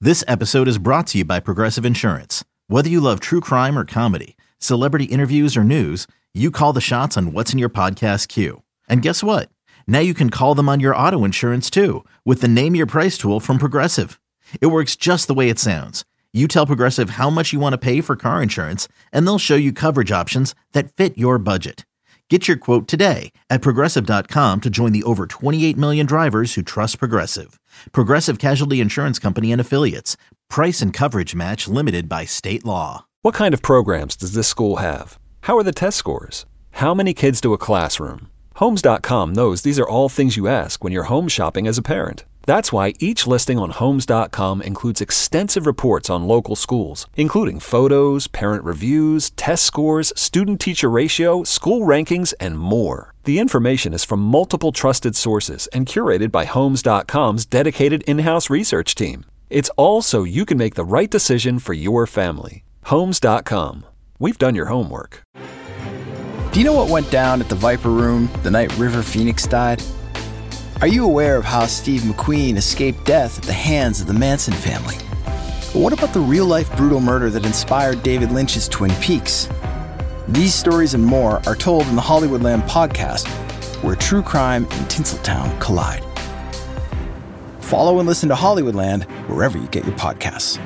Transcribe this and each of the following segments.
This episode is brought to you by Progressive Insurance. Whether you love true crime or comedy, celebrity interviews or news, you call the shots on what's in your podcast queue. And guess what? Now you can call them on your auto insurance too with the Name Your Price tool from Progressive. It works just the way it sounds. You tell Progressive how much you want to pay for car insurance, and they'll show you coverage options that fit your budget. Get your quote today at Progressive.com to join the over 28 million drivers who trust Progressive. Progressive Casualty Insurance Company and Affiliates. Price and coverage match limited by state law. What kind of programs does this school have? How are the test scores? How many kids to a classroom? Homes.com knows these are all things you ask when you're home shopping as a parent. That's why each listing on Homes.com includes extensive reports on local schools, including photos, parent reviews, test scores, student-teacher ratio, school rankings, and more. The information is from multiple trusted sources and curated by Homes.com's dedicated in-house research team. It's all so you can make the right decision for your family. Homes.com. We've done your homework. Do you know what went down at the Viper Room the night River Phoenix died? Are you aware of how Steve McQueen escaped death at the hands of the Manson family? But what about the real-life brutal murder that inspired David Lynch's Twin Peaks? These stories and more are told in the Hollywoodland podcast, where true crime and Tinseltown collide. Follow and listen to Hollywoodland wherever you get your podcasts.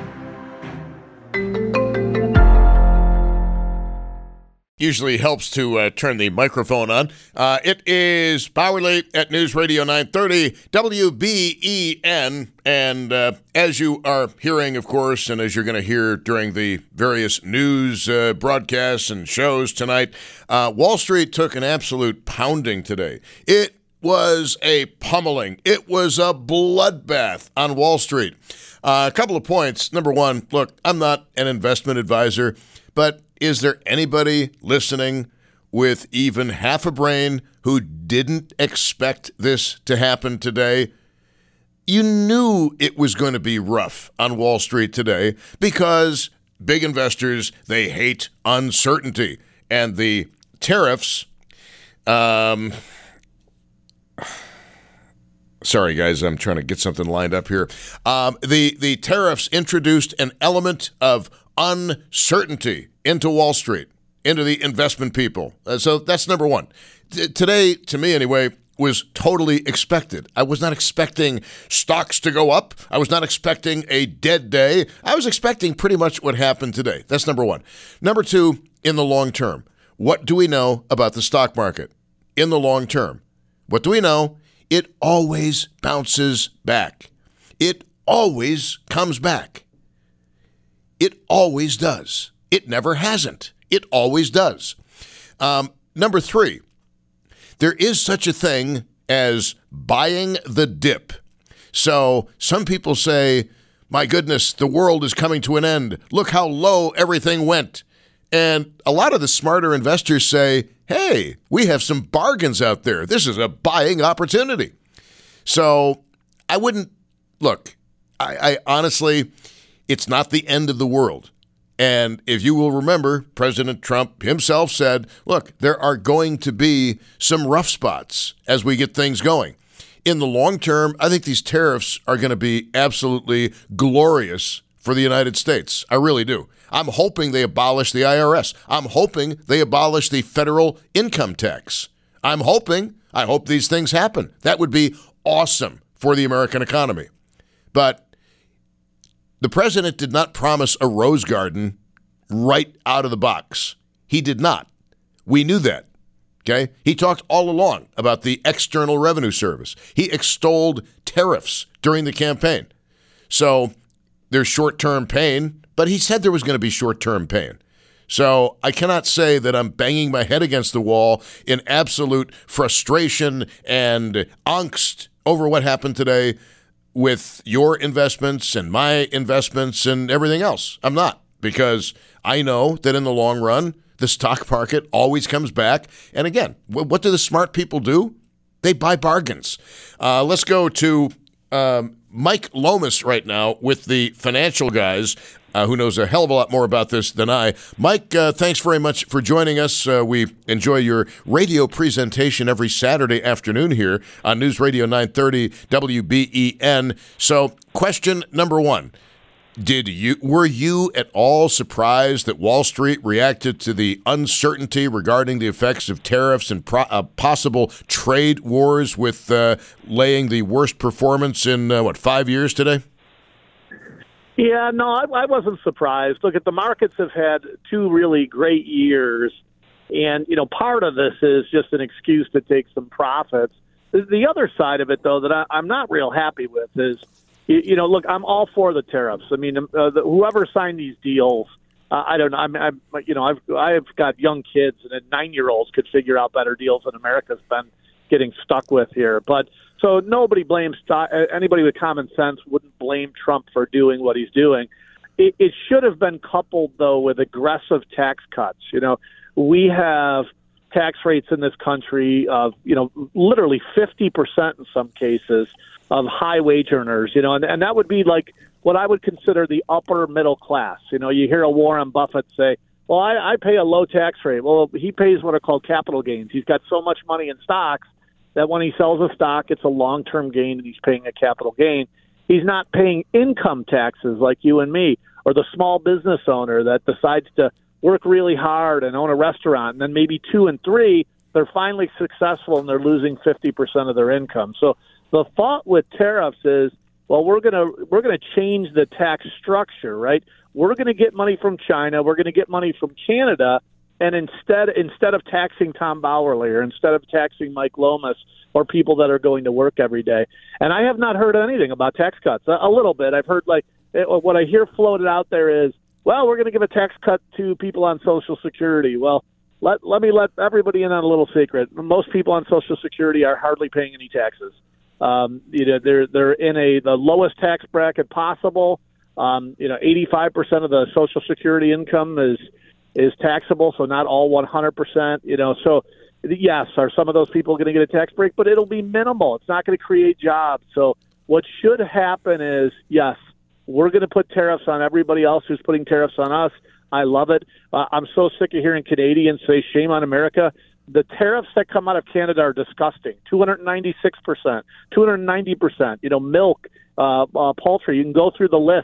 Usually helps to turn the microphone on. It is Bowerly at News Radio 930 WBEN. And as you are hearing, of course, and as you're going to hear during the various news broadcasts and shows tonight, Wall Street took an absolute pounding today. It was a pummeling. It was a bloodbath on Wall Street. A couple of points. Number one, look, I'm not an investment advisor, but is there anybody listening with even half a brain who didn't expect this to happen today? You knew it was going to be rough on Wall Street today because big investors, they hate uncertainty. And the tariffs, sorry guys, I'm trying to get something lined up here. The tariffs introduced an element of uncertainty into Wall Street, into the investment people. So that's number one. Today, to me anyway, was totally expected. I was not expecting stocks to go up. I was not expecting a dead day. I was expecting pretty much what happened today. That's number one. Number two, in the long term, what do we know about the stock market? In the long term, what do we know? It always bounces back. It always comes back. It always does. It never hasn't. It always does. Number three, there is such a thing as buying the dip. So some people say, my goodness, the world is coming to an end. Look how low everything went. And a lot of the smarter investors say, hey, we have some bargains out there. This is a buying opportunity. So I wouldn't, look, I honestly, it's not the end of the world. And if you will remember, President Trump himself said, look, there are going to be some rough spots as we get things going. In the long term, I think these tariffs are going to be absolutely glorious for the United States. I really do. I'm hoping they abolish the IRS. I'm hoping they abolish the federal income tax. I hope these things happen. That would be awesome for the American economy. But the president did not promise a rose garden right out of the box. He did not. We knew that. Okay? He talked all along about the External Revenue Service. He extolled tariffs during the campaign. So there's short-term pain, but he said there was going to be short-term pain. So I cannot say that I'm banging my head against the wall in absolute frustration and angst over what happened today with your investments and my investments and everything else. I'm not, because I know that in the long run, the stock market always comes back. And again, what do the smart people do? They buy bargains. Let's go to Mike Lomas right now with the financial guys, who knows a hell of a lot more about this than I. Mike, thanks very much for joining us. We enjoy your radio presentation every Saturday afternoon here on News Radio 930 WBEN. So question number one, Were you at all surprised that Wall Street reacted to the uncertainty regarding the effects of tariffs and possible trade wars with laying the worst performance in 5 years today? Yeah, no, I wasn't surprised. Look, the markets have had 2 really great years, and part of this is just an excuse to take some profits. The other side of it, though, that I'm not real happy with is, look, I'm all for the tariffs. I mean, whoever signed these deals, I don't know. I've got young kids, and 9-year-olds could figure out better deals than America's been getting stuck with here. But so nobody blames anybody with common sense wouldn't blame Trump for doing what he's doing. It should have been coupled, though, with aggressive tax cuts. We have tax rates in this country of, literally 50% in some cases of high wage earners, and that would be like what I would consider the upper middle class. You hear a Warren Buffett say, well, I pay a low tax rate. Well, he pays what are called capital gains. He's got so much money in stocks that when he sells a stock, it's a long-term gain and he's paying a capital gain. He's not paying income taxes like you and me, or the small business owner that decides to work really hard and own a restaurant, and then maybe 2 and 3, they're finally successful and they're losing 50% of their income. So the thought with tariffs is, well, we're gonna change the tax structure, right? We're gonna get money from China, we're gonna get money from Canada, and instead of taxing Tom Bauerle, or instead of taxing Mike Lomas, or people that are going to work every day. And I have not heard anything about tax cuts. A little bit. I've heard what I hear floated out there is, well, we're going to give a tax cut to people on Social Security. Well, let me let everybody in on a little secret. Most people on Social Security are hardly paying any taxes. They're in the lowest tax bracket possible. 85% of the Social Security income is taxable, so not all 100%. So yes, are some of those people going to get a tax break? But it'll be minimal. It's not going to create jobs. So what should happen is, yes, we're going to put tariffs on everybody else who's putting tariffs on us. I love it. I'm so sick of hearing Canadians say, shame on America. The tariffs that come out of Canada are disgusting. 296%, 290%. Milk, poultry. You can go through the list.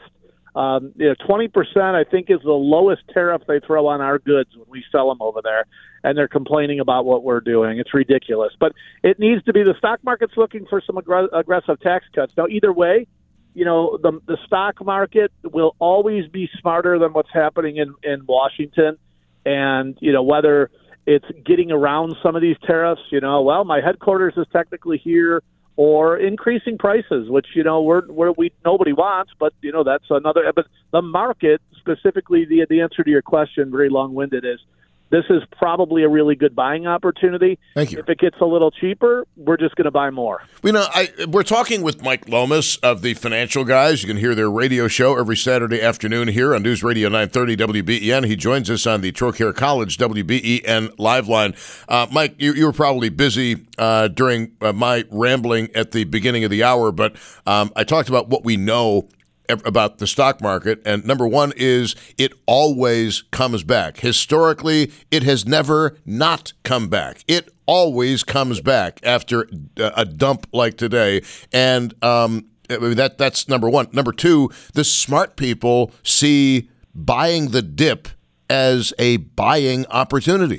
20%, I think, is the lowest tariff they throw on our goods when we sell them over there. And they're complaining about what we're doing. It's ridiculous. But it needs to be, the stock market's looking for some aggressive tax cuts. Now, either way, the stock market will always be smarter than what's happening in Washington. And, whether it's getting around some of these tariffs, well, my headquarters is technically here, or increasing prices, which, nobody wants, but, that's another. But the market, specifically the answer to your question, very long-winded, is this is probably a really good buying opportunity. Thank you. If it gets a little cheaper, we're just going to buy more. We're talking with Mike Lomas of the Financial Guys. You can hear their radio show every Saturday afternoon here on News Radio 930 WBEN. He joins us on the Trocaire College WBEN live line. Mike, you were probably busy during my rambling at the beginning of the hour, but I talked about what we know about the stock market, and number one is it always comes back. Historically, it has never not come back. It always comes back after a dump like today, and that's number one. Number two, the smart people see buying the dip as a buying opportunity.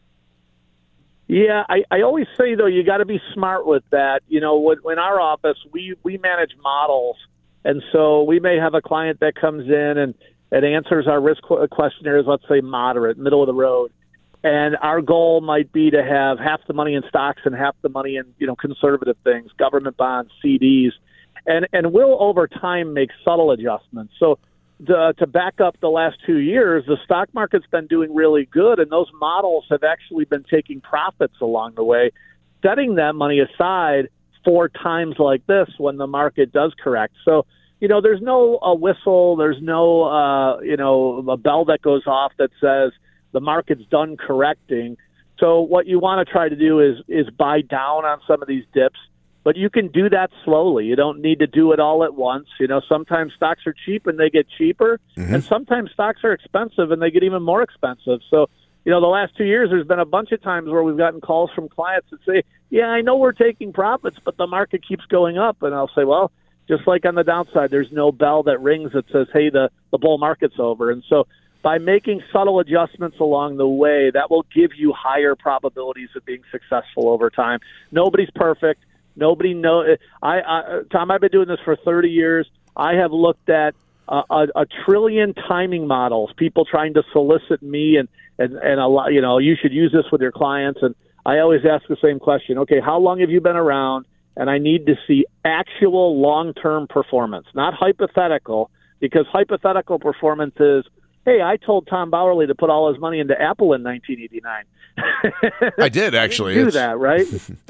Yeah, I always say, though, you got to be smart with that. In our office, we manage models. And so we may have a client that comes in and answers our risk questionnaires, let's say moderate, middle of the road. And our goal might be to have half the money in stocks and half the money in, conservative things, government bonds, CDs. And we'll over time make subtle adjustments. So to back up the last 2 years, the stock market's been doing really good. And those models have actually been taking profits along the way, setting that money aside for times like this when the market does correct. So, there's no whistle, there's no, a bell that goes off that says the market's done correcting. So what you want to try to do is buy down on some of these dips, but you can do that slowly. You don't need to do it all at once. Sometimes stocks are cheap and they get cheaper, and sometimes stocks are expensive and they get even more expensive. So, the last 2 years, there's been a bunch of times where we've gotten calls from clients that say, yeah, I know we're taking profits, but the market keeps going up. And I'll say, well, just like on the downside, there's no bell that rings that says, hey, the bull market's over. And so by making subtle adjustments along the way, that will give you higher probabilities of being successful over time. Nobody's perfect. Nobody knows. Tom, I've been doing this for 30 years. I have looked at a trillion timing models, people trying to solicit me and a lot, you should use this with your clients. And I always ask the same question. Okay, how long have you been around? And I need to see actual long-term performance, not hypothetical, because hypothetical performance is, hey, I told Tom Bowerly to put all his money into Apple in 1989. I did, actually. Do that, right?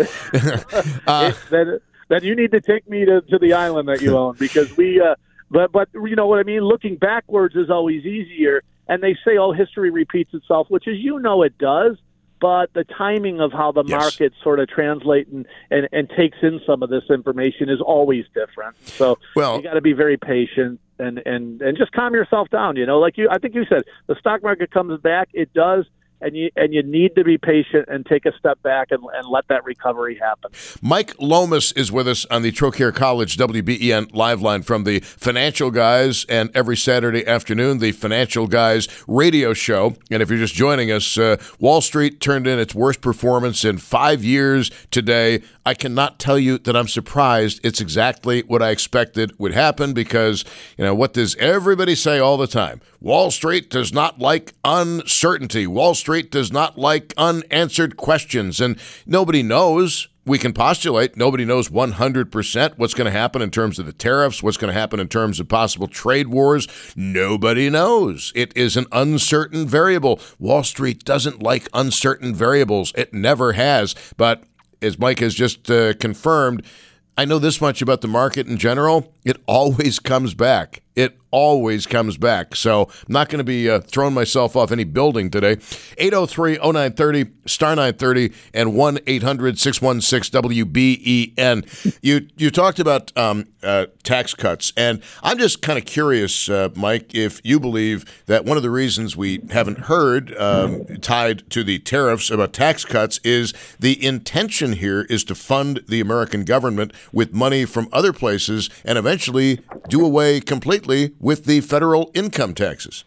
Then you need to take me to the island that you own, because but you know what I mean? Looking backwards is always easier. And they say, oh, history repeats itself, which is, it does. But the timing of how the market sort of translates and takes in some of this information is always different. So you got to be very patient and just calm yourself down. I think you said, the stock market comes back. It does. And you need to be patient and take a step back and let that recovery happen. Mike Lomas is with us on the Trocaire College WBEN live line from the Financial Guys, and every Saturday afternoon, the Financial Guys radio show. And if you're just joining us, Wall Street turned in its worst performance in 5 years today. I cannot tell you that I'm surprised. It's exactly what I expected would happen because, what does everybody say all the time? Wall Street does not like uncertainty. Wall Street does not like unanswered questions, and nobody knows. We can postulate. Nobody knows 100% what's going to happen in terms of the tariffs, what's going to happen in terms of possible trade wars. Nobody knows. It is an uncertain variable. Wall Street doesn't like uncertain variables. It never has. But as Mike has just confirmed, I know this much about the market in general. It always comes back. It always comes back. So I'm not going to be throwing myself off any building today. 803-0930, star 930, and 1-800-616-WBEN. You talked about tax cuts, and I'm just kind of curious, Mike, if you believe that one of the reasons we haven't heard tied to the tariffs about tax cuts is the intention here is to fund the American government with money from other places and eventually do away completely with the federal income taxes.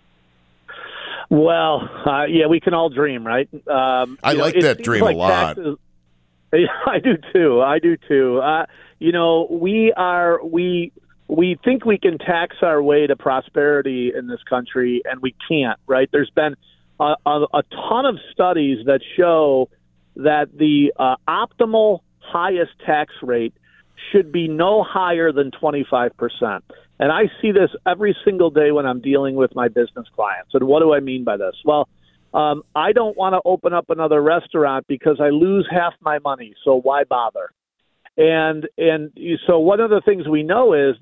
Well, we can all dream, right? I like that dream a lot. Taxes, I do too. We think we can tax our way to prosperity in this country, and we can't, right? There's been a ton of studies that show that the optimal highest tax rate should be no higher than 25%. And I see this every single day when I'm dealing with my business clients. And what do I mean by this? Well, I don't want to open up another restaurant because I lose half my money. So why bother? And so one of the things we know is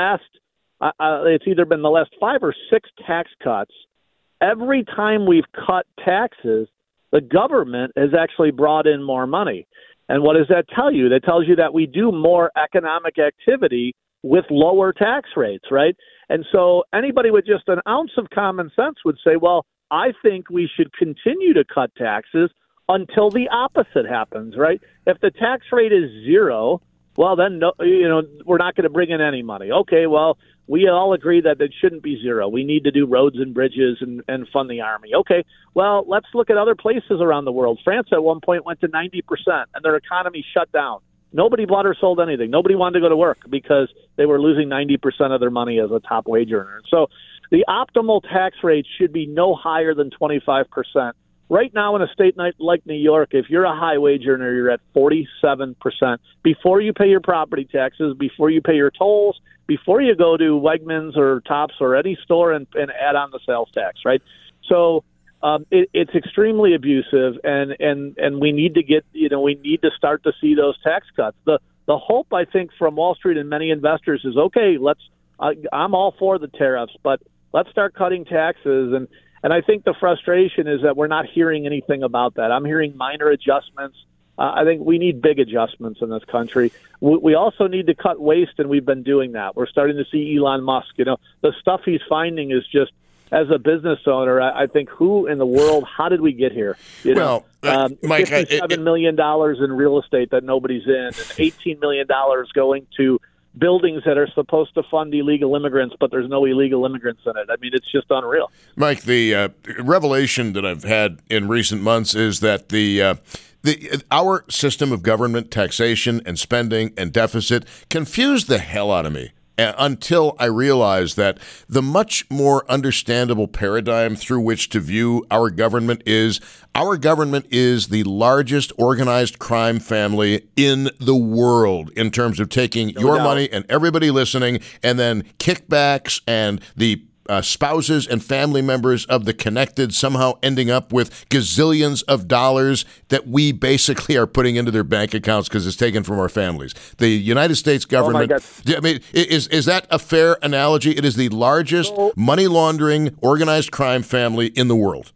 it's either been the last 5 or 6 tax cuts. Every time we've cut taxes, the government has actually brought in more money. And what does that tell you? That tells you that we do more economic activity with lower tax rates, right? And so anybody with just an ounce of common sense would say, well, I think we should continue to cut taxes until the opposite happens, right? If the tax rate is 0, well, then we're not going to bring in any money. Okay, well, we all agree that it shouldn't be 0. We need to do roads and bridges and fund the Army. Okay, well, let's look at other places around the world. France at one point went to 90%, and their economy shut down. Nobody bought or sold anything. Nobody wanted to go to work because they were losing 90% of their money as a top wage earner. So the optimal tax rate should be no higher than 25%. Right now in a state like New York, if you're a high wage earner, you're at 47% before you pay your property taxes, before you pay your tolls, before you go to Wegmans or Tops or any store and add on the sales tax, right? So it's extremely abusive, and we need to we need to start to see those tax cuts. The hope, I think, from Wall Street and many investors is, okay, I'm all for the tariffs, but let's start cutting taxes. And I think the frustration is that we're not hearing anything about that. I'm hearing minor adjustments. I think we need big adjustments in this country. We also need to cut waste, and we've been doing that. We're starting to see Elon Musk. The stuff he's finding is just, as a business owner, I think, who in the world, how did we get here? Mike, $57 million in real estate that nobody's in, and $18 million going to buildings that are supposed to fund illegal immigrants, but there's no illegal immigrants in it. I mean, it's just unreal. Mike, the revelation that I've had in recent months is that our system of government taxation and spending and deficit confused the hell out of me until I realized that the much more understandable paradigm through which to view our government is the largest organized crime family in the world in terms of taking your money and everybody listening, and then kickbacks and the spouses and family members of the connected somehow ending up with gazillions of dollars that we basically are putting into their bank accounts because it's taken from our families. The United States government, I mean, is that a fair analogy? It is the largest money laundering organized crime family in the world.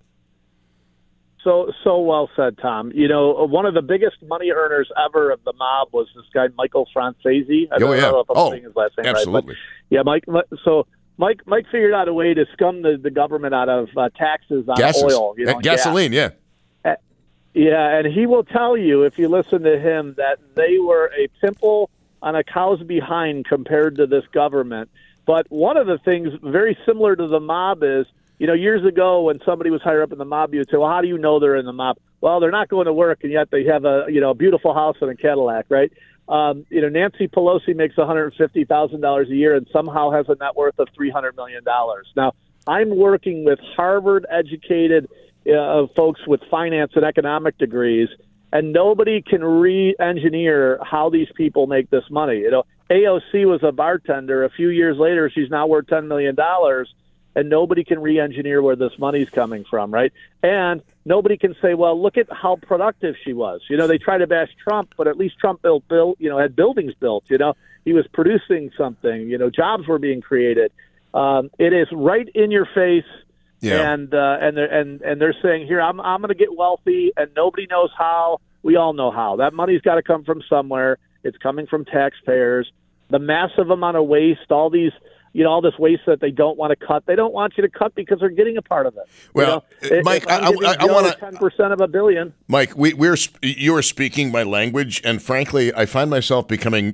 So well said, Tom. You know, one of the biggest money earners ever of the mob was this guy, Michael Francese. I don't know if I'm saying his last name absolutely. Right. But yeah, Mike figured out a way to scum the government out of taxes on oil. You know, gasoline, gas. Yeah, and he will tell you, if you listen to him, that they were a pimple on a cow's behind compared to this government. But one of the things very similar to the mob is, you know, years ago when somebody was higher up in the mob, you would say, well, how do you know they're in the mob? Well, they're not going to work, and yet they have a beautiful house and a Cadillac, right? Nancy Pelosi makes $150,000 a year and somehow has a net worth of $300 million. Now, I'm working with Harvard-educated folks with finance and economic degrees, and nobody can re-engineer how these people make this money. You know, AOC was a bartender. A few years later, she's now worth $10 million, and nobody can re-engineer where this money's coming from, right? And nobody can say, well, look at how productive she was. You know, they try to bash Trump, but at least Trump had buildings built. You know, he was producing something. You know, jobs were being created. It is right in your face, and they're saying, here, I'm going to get wealthy, and nobody knows how. We all know how. That money's got to come from somewhere. It's coming from taxpayers. The massive amount of waste, all this waste that they don't want to cut. They don't want you to cut because they're getting a part of it. Well, Mike, I want to 10% of $1 billion. Mike, you are speaking my language, and frankly, I find myself becoming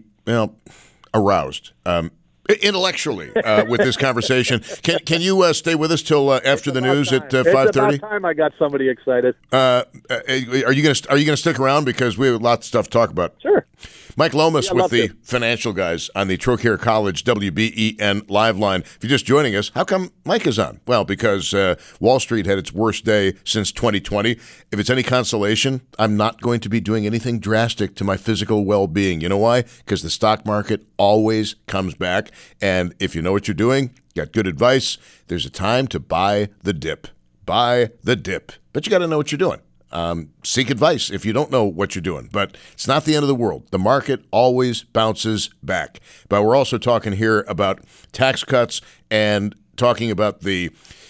aroused intellectually with this conversation. Can you stay with us till after the news at 5:30? It's about time I got somebody excited. Are you gonna stick around because we have lots of stuff to talk about? Sure. Mike Lomas with the Financial Guys on the Trocaire College WBEN live line. If you're just joining us, how come Mike is on? Well, because Wall Street had its worst day since 2020. If it's any consolation, I'm not going to be doing anything drastic to my physical well-being. You know why? Because the stock market always comes back. And if you know what you're doing, got good advice, there's a time to buy the dip. Buy the dip. But you got to know what you're doing. Seek advice if you don't know what you're doing, but it's not the end of the world. The market always bounces back. But we're also talking here about tax cuts and talking about the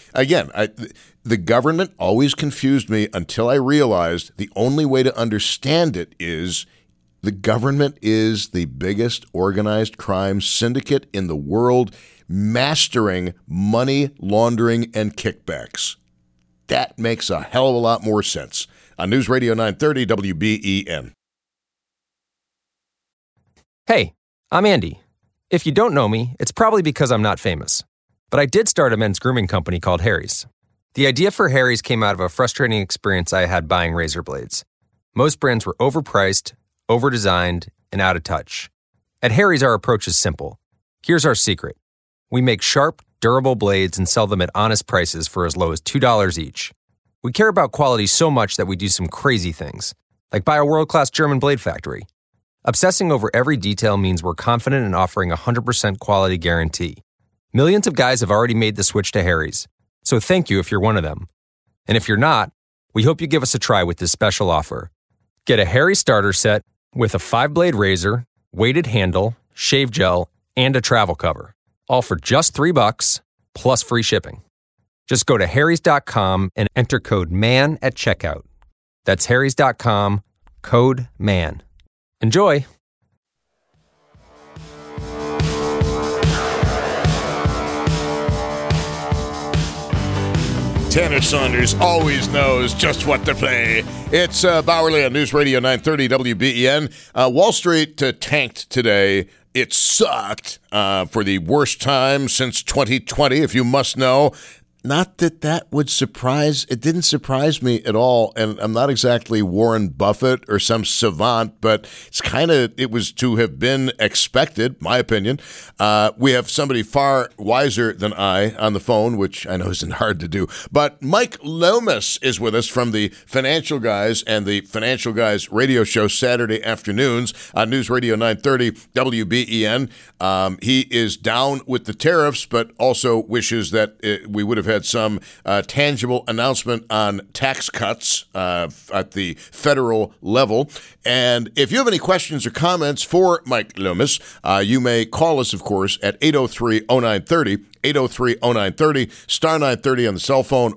government always confused me until I realized the only way to understand it is the government is the biggest organized crime syndicate in the world, mastering money laundering and kickbacks. That makes a hell of a lot more sense. On News Radio 930 WBEN. Hey, I'm Andy. If you don't know me, it's probably because I'm not famous. But I did start a men's grooming company called Harry's. The idea for Harry's came out of a frustrating experience I had buying razor blades. Most brands were overpriced, overdesigned, and out of touch. At Harry's, our approach is simple. Here's our secret. We make sharp, durable blades and sell them at honest prices for as low as $2 each. We care about quality so much that we do some crazy things, like buy a world-class German blade factory. Obsessing over every detail means we're confident in offering a 100% quality guarantee. Millions of guys have already made the switch to Harry's, so thank you if you're one of them. And if you're not, we hope you give us a try with this special offer. Get a Harry starter set with a 5-blade razor, weighted handle, shave gel, and a travel cover. All for just $3 plus free shipping. Just go to harrys.com and enter code MAN at checkout. That's harrys.com, code MAN. Enjoy! Tanner Saunders always knows just what to play. It's Bowerly on News Radio 930 WBEN. Wall Street tanked today it sucked for the worst time since 2020, if you must know. Not that would surprise. It didn't surprise me at all. And I'm not exactly Warren Buffett or some savant, but it was to have been expected, my opinion. We have somebody far wiser than I on the phone, which I know isn't hard to do. But Mike Lomas is with us from the Financial Guys and the Financial Guys radio show Saturday afternoons on News Radio 930 WBEN. He is down with the tariffs, but also wishes that we would have had some tangible announcement on tax cuts at the federal level. And if you have any questions or comments for Mike Lomas, you may call us, of course, at 803-0930, 803-0930, star 930 on the cell phone,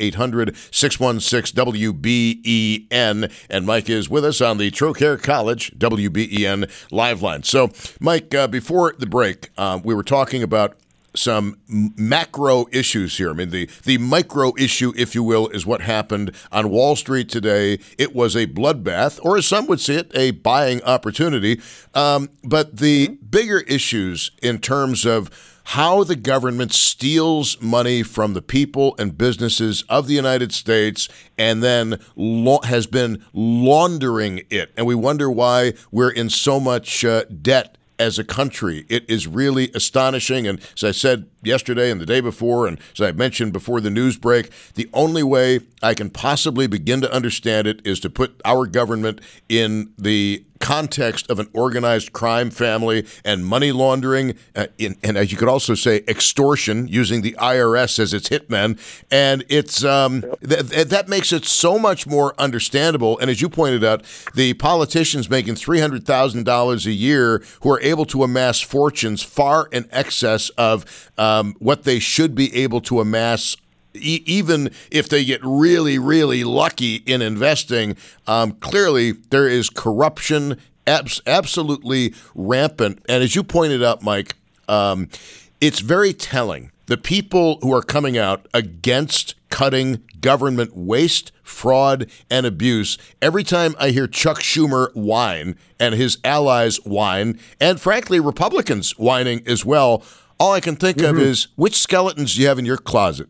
1-800-616-WBEN. And Mike is with us on the Trocaire College WBEN live line. So, Mike, before the break, we were talking about some macro issues here. I mean, the micro issue, if you will, is what happened on Wall Street today. It was a bloodbath, or as some would see it, a buying opportunity. But the bigger issues in terms of how the government steals money from the people and businesses of the United States and then has been laundering it. And we wonder why we're in so much debt as a country. It is really astonishing. And as I said yesterday and the day before, and as I mentioned before the news break, the only way I can possibly begin to understand it is to put our government in the context of an organized crime family and money laundering, and as you could also say, extortion, using the IRS as its hitman. And it's that makes it so much more understandable. And as you pointed out, the politicians making $300,000 a year who are able to amass fortunes far in excess of what they should be able to amass, even if they get really, really lucky in investing. Clearly, there is corruption absolutely rampant. And as you pointed out, Mike, it's very telling. The people who are coming out against cutting government waste, fraud, and abuse, every time I hear Chuck Schumer whine and his allies whine, and frankly, Republicans whining as well, all I can think of is, which skeletons do you have in your closet?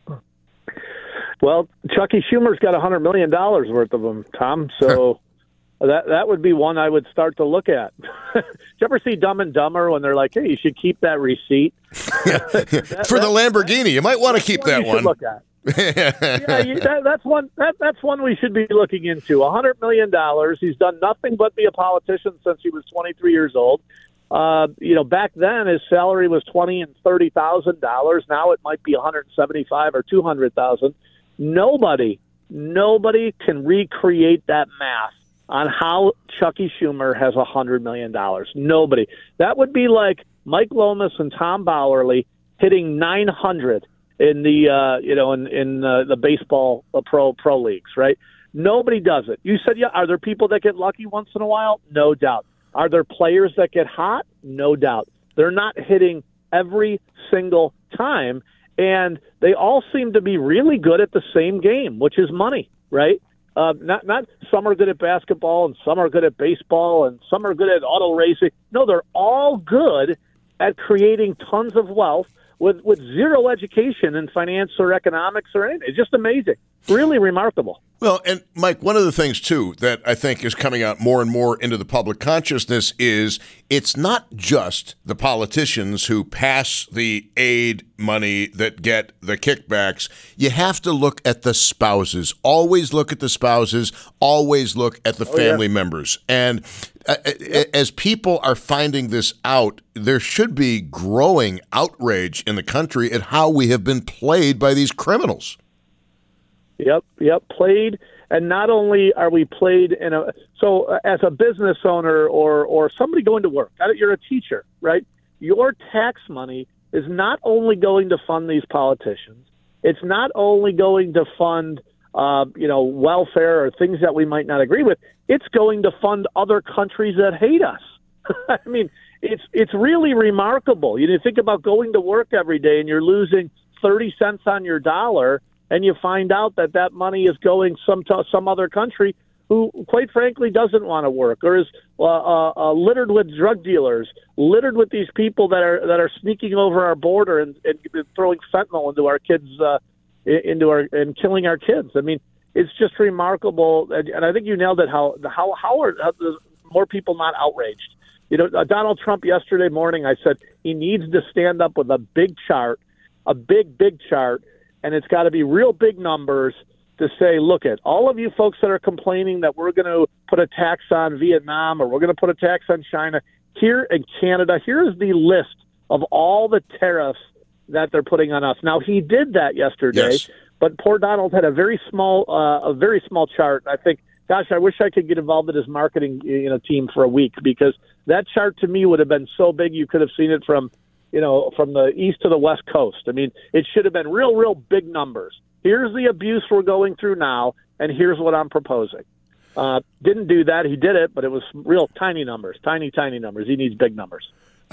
Well, Chucky Schumer's got $100 million worth of them, Tom. So that would be one I would start to look at. Did you ever see Dumb and Dumber when they're like, "Hey, you should keep that receipt for the Lamborghini"? You might want to keep that one. Look at. That's one. That's one we should be looking into. $100 million. He's done nothing but be a politician since he was 23 years old. Back then his salary was $20,000 and $30,000. Now it might be $175,000 or $200,000. Nobody can recreate that math on how Chucky Schumer has $100 million. Nobody. That would be like Mike Lomas and Tom Bowerly hitting 900 in the baseball pro leagues, right? Nobody does it. You said, yeah. Are there people that get lucky once in a while? No doubt. Are there players that get hot? No doubt. They're not hitting every single time. And they all seem to be really good at the same game, which is money, right? Not some are good at basketball and some are good at baseball and some are good at auto racing. No, they're all good at creating tons of wealth with zero education in finance or economics or anything. It's just amazing. Really remarkable. Well, and Mike, one of the things, too, that I think is coming out more and more into the public consciousness is it's not just the politicians who pass the aid money that get the kickbacks. You have to look at the spouses. Always look at the spouses. Always look at the family members. And as people are finding this out, there should be growing outrage in the country at how we have been played by these criminals. Yep, played. And not only are we played so as a business owner or somebody going to work, you're a teacher, right? Your tax money is not only going to fund these politicians. It's not only going to fund, welfare or things that we might not agree with. It's going to fund other countries that hate us. I mean, it's really remarkable. You think about going to work every day and you're losing 30 cents on your dollar, and you find out that money is going some other country who, quite frankly, doesn't want to work, or is littered with drug dealers, littered with these people that are sneaking over our border and throwing fentanyl into our kids, and killing our kids. I mean, it's just remarkable, and I think you nailed it. How are more people not outraged? You know, Donald Trump yesterday morning, I said he needs to stand up with a big chart, a big chart, and it's got to be real big numbers to say, look at all of you folks that are complaining that we're going to put a tax on Vietnam or we're going to put a tax on China here in Canada. Here's the list of all the tariffs that they're putting on us. Now, he did that yesterday, yes, but poor Donald had a very small chart. I think, gosh, I wish I could get involved in his marketing team for a week, because that chart to me would have been so big you could have seen it from the east to the west coast. I mean, it should have been real big numbers. Here's the abuse we're going through now, and here's what I'm proposing. Didn't do that. He did it, but it was real tiny numbers, tiny numbers. He needs big numbers.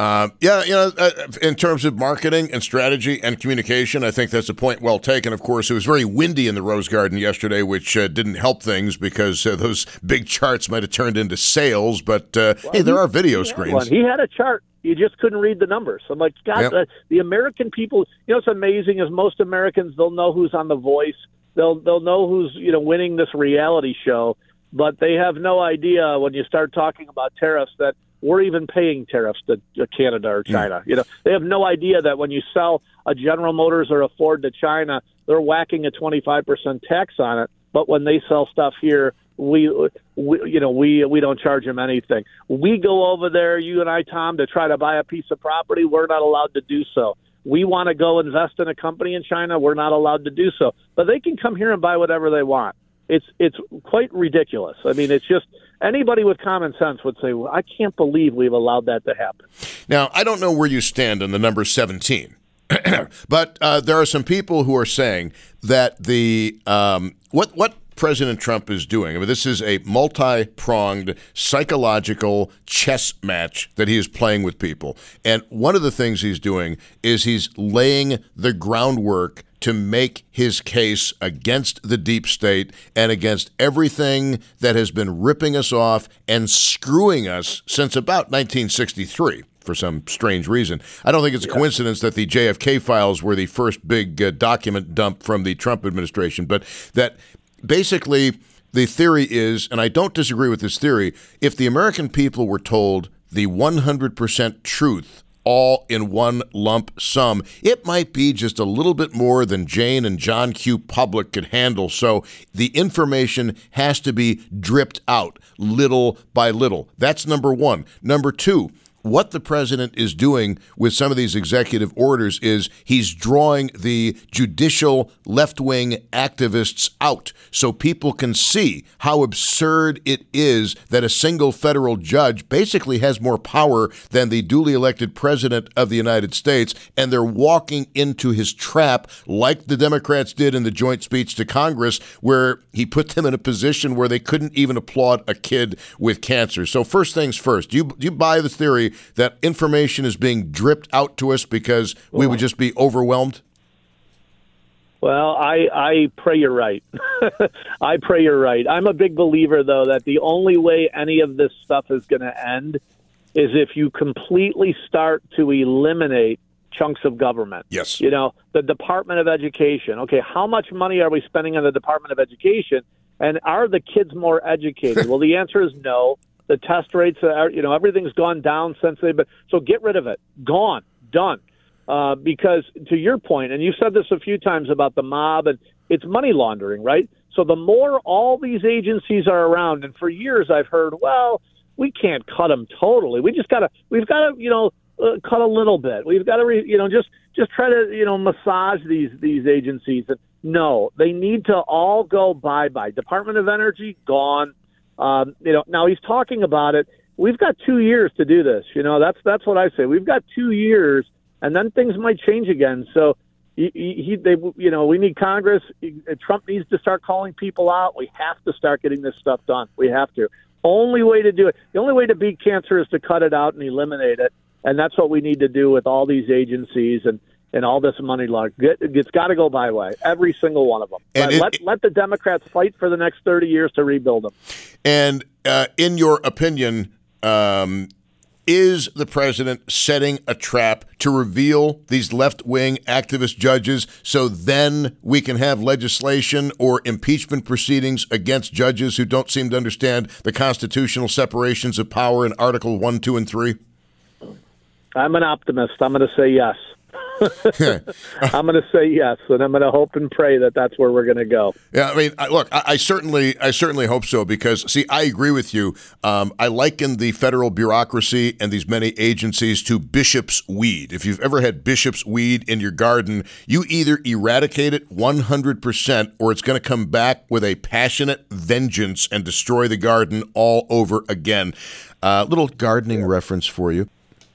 In terms of marketing and strategy and communication, I think that's a point well taken. Of course, it was very windy in the Rose Garden yesterday, which didn't help things, because those big charts might have turned into sales. But, hey, there are video screens. He had a chart. You just couldn't read the numbers. I'm like, God, yep. The American people, what's amazing is most Americans, they'll know who's on The Voice. They'll know who's, winning this reality show, but they have no idea when you start talking about tariffs that we're even paying tariffs to Canada or China. They have no idea that when you sell a General Motors or a Ford to China, they're whacking a 25% tax on it. But when they sell stuff here, we don't charge them anything. We go over there, you and I, Tom, to try to buy a piece of property. We're not allowed to do so. We want to go invest in a company in China. We're not allowed to do so. But they can come here and buy whatever they want. It's quite ridiculous. I mean, it's just anybody with common sense would say, well, I can't believe we've allowed that to happen. Now, I don't know where you stand on the number 17, but there are some people who are saying that the what President Trump is doing, I mean, this is a multi-pronged psychological chess match that he is playing with people. And one of the things he's doing is he's laying the groundwork to make his case against the deep state and against everything that has been ripping us off and screwing us since about 1963 for some strange reason. I don't think it's a coincidence that the JFK files were the first big document dump from the Trump administration, but that basically the theory is, and I don't disagree with this theory, if the American people were told the 100% truth all in one lump sum, it might be just a little bit more than Jane and John Q. Public could handle. So the information has to be dripped out little by little. That's number one. Number two, what the president is doing with some of these executive orders is he's drawing the judicial left-wing activists out so people can see how absurd it is that a single federal judge basically has more power than the duly elected president of the United States, and they're walking into his trap like the Democrats did in the joint speech to Congress, where he put them in a position where they couldn't even applaud a kid with cancer. So first things first, do you buy the theory that information is being dripped out to us because we would just be overwhelmed? Well, I pray you're right. I pray you're right. I'm a big believer, though, that the only way any of this stuff is going to end is if you completely start to eliminate chunks of government. Yes. The Department of Education. Okay, how much money are we spending on the Department of Education? And are the kids more educated? Well, the answer is no. The test rates are, everything's gone down since they've been. So get rid of it. Gone. Done. Because to your point, and you've said this a few times about the mob, and it's money laundering, right? So the more all these agencies are around, and for years I've heard, well, we can't cut them totally. We've got to, cut a little bit. We've got to, just try to, massage these agencies. And no, they need to all go bye-bye. Department of Energy, gone. Now he's talking about it. We've got 2 years to do this. That's what I say. We've got 2 years, and then things might change again. So we need Congress. Trump needs to start calling people out. We have to start getting this stuff done. We have to. Only way to do it. The only way to beat cancer is to cut it out and eliminate it. And that's what we need to do with all these agencies. And and all this money laundering. It's got to go my way, every single one of them. Let the Democrats fight for the next 30 years to rebuild them. And in your opinion, is the president setting a trap to reveal these left-wing activist judges so then we can have legislation or impeachment proceedings against judges who don't seem to understand the constitutional separations of power in Article 1, 2, and 3? I'm an optimist. I'm going to say yes. I'm going to say yes, and I'm going to hope and pray that that's where we're going to go. Yeah, I mean, look, I certainly hope so because, see, I agree with you. I liken the federal bureaucracy and these many agencies to bishop's weed. If you've ever had bishop's weed in your garden, you either eradicate it 100% or it's going to come back with a passionate vengeance and destroy the garden all over again. Little gardening reference for you.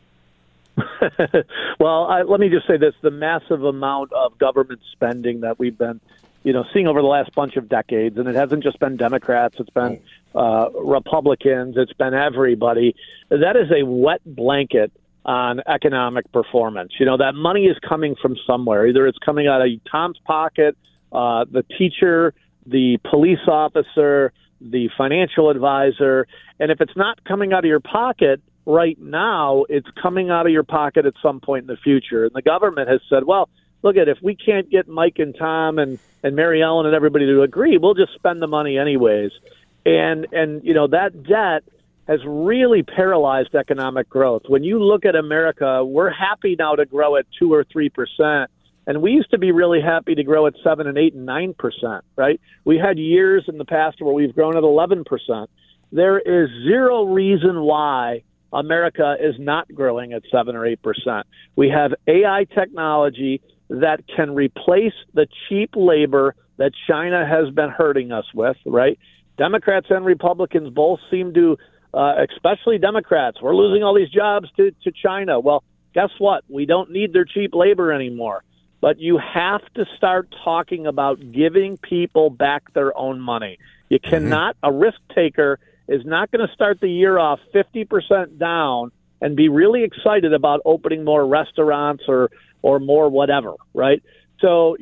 Well, let me just say this: the massive amount of government spending that we've been, seeing over the last bunch of decades, and it hasn't just been Democrats; it's been Republicans, it's been everybody. That is a wet blanket on economic performance. That money is coming from somewhere. Either it's coming out of Tom's pocket, the teacher, the police officer, the financial advisor, and if it's not coming out of your pocket right now, it's coming out of your pocket at some point in the future. And the government has said, well, look if we can't get Mike and Tom and Mary Ellen and everybody to agree, we'll just spend the money anyways. And that debt has really paralyzed economic growth. When you look at America, we're happy now to grow at 2 or 3%. And we used to be really happy to grow at 7 and 8 and 9%, right? We had years in the past where we've grown at 11%. There is zero reason why America is not growing at 7 or 8%. We have AI technology that can replace the cheap labor that China has been hurting us with, right? Democrats and Republicans both seem to, especially Democrats, we're losing all these jobs to China. Well, guess what? We don't need their cheap labor anymore. But you have to start talking about giving people back their own money. You cannot, a risk taker is not going to start the year off 50% down and be really excited about opening more restaurants or more whatever, right? So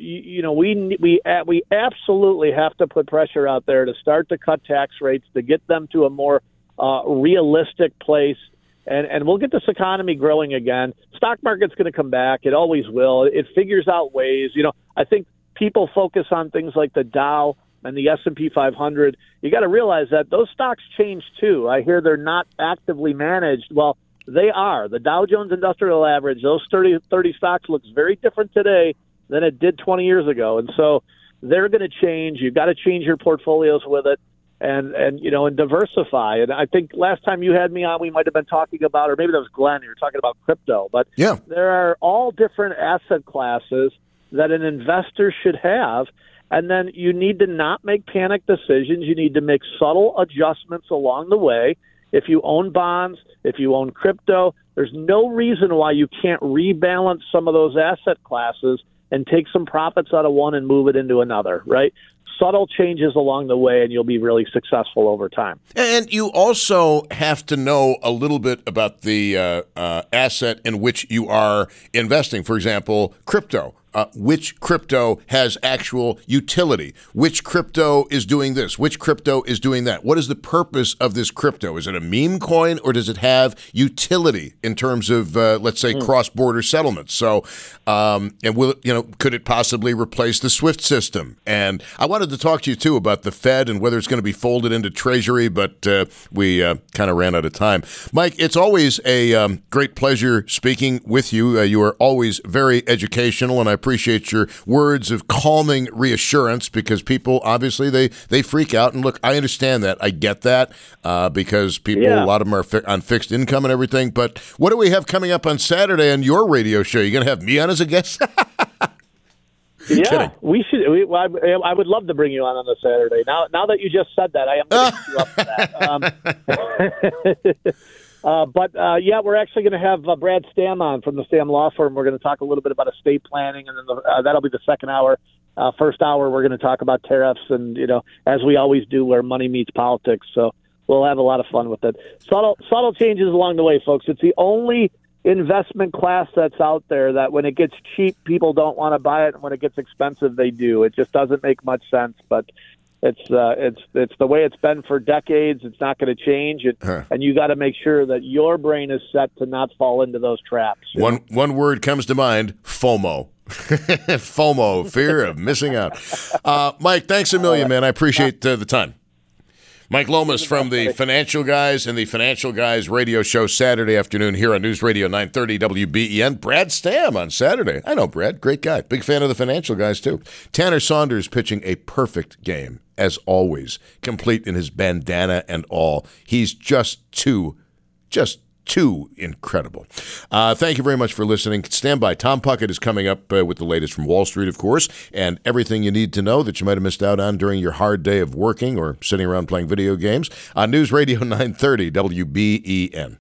we absolutely have to put pressure out there to start to cut tax rates to get them to a more realistic place, and we'll get this economy growing again. Stock market's going to come back; it always will. It figures out ways. I think people focus on things like the Dow and the S&P 500, you got to realize that those stocks change too. I hear they're not actively managed. Well, they are. The Dow Jones Industrial Average, those 30 stocks looks very different today than it did 20 years ago. And so they're going to change. You've got to change your portfolios with it and diversify. And I think last time you had me on, we might have been talking about, or maybe that was Glenn, you were talking about crypto. But yeah, there are all different asset classes that an investor should have. And then you need to not make panic decisions. You need to make subtle adjustments along the way. If you own bonds, if you own crypto, there's no reason why you can't rebalance some of those asset classes and take some profits out of one and move it into another, right? Subtle changes along the way, and you'll be really successful over time. And you also have to know a little bit about the asset in which you are investing. For example, crypto. Which crypto has actual utility? Which crypto is doing this? Which crypto is doing that? What is the purpose of this crypto? Is it a meme coin, or does it have utility in terms of, let's say, cross-border settlements? So, and will could it possibly replace the SWIFT system? And I wanted to talk to you too about the Fed and whether it's going to be folded into Treasury, but we kind of ran out of time. Mike, it's always a great pleasure speaking with you. You are always very educational, and I appreciate your words of calming reassurance, because people obviously they freak out. And look, I understand that. I get that because people, a lot of them are on fixed income and everything. But what do we have coming up on Saturday on your radio show? You going to have me on as a guest? Yeah, Kidding. We should. I would love to bring you on a Saturday. Now that you just said that, I am going to hit you up for that. But we're actually going to have Brad Stam on from the Stam Law Firm. We're going to talk a little bit about estate planning, and then that'll be the second hour. First hour, we're going to talk about tariffs, and as we always do, where money meets politics. So we'll have a lot of fun with it. Subtle changes along the way, folks. It's the only investment class that's out there that when it gets cheap, people don't want to buy it, and when it gets expensive, they do. It just doesn't make much sense, but it's the way it's been for decades. It's not going to change, and you got to make sure that your brain is set to not fall into those traps. One word comes to mind: FOMO. FOMO, fear of missing out. Mike, thanks a million, man. I appreciate the time. Mike Lomas from the Financial Guys and the Financial Guys radio show Saturday afternoon here on News Radio 930 WBEN. Brad Stamm on Saturday. I know Brad, great guy. Big fan of the Financial Guys, too. Tanner Saunders pitching a perfect game, as always, complete in his bandana and all. He's just too incredible. Thank you very much for listening. Stand by. Tom Puckett is coming up with the latest from Wall Street, of course, and everything you need to know that you might have missed out on during your hard day of working or sitting around playing video games on News Radio 930 WBEN.